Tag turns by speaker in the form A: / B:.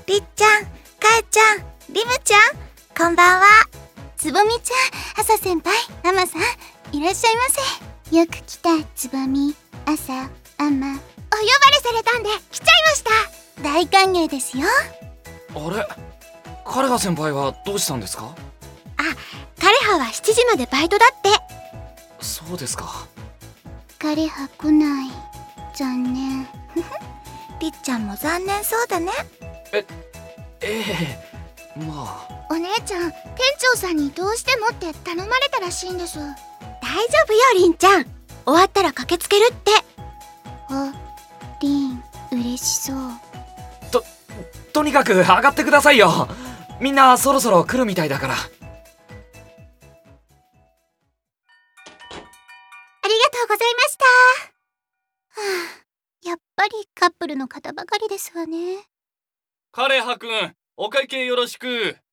A: りっちゃん、かえちゃん、リムちゃん、こんばんは。
B: つぼみちゃん、朝先輩、アマさん、いらっしゃいませ。よく来た、つぼみ、朝、アマ。お呼ばれされたんで来ちゃいました。大歓迎ですよ。
C: あれ、カレハ先輩はどうしたんですか？
B: カレハは7時までバイトだって。
C: そうですか。
B: カレハ来ない。残念。
A: りっちゃんも残念そうだね。
C: まあ。
B: お姉ちゃん、店長さんにどうしてもって頼まれたらしいんです。
A: 大丈夫よ、りんちゃん。終わったら駆けつけるって。
B: あ、りん、嬉しそう。
C: とにかく上がってくださいよ。みんなそろそろ来るみたいだから。
B: ありがとうございました。やっぱりカップルの方ばかりですわね。
D: カレハくん、お会計よろしく。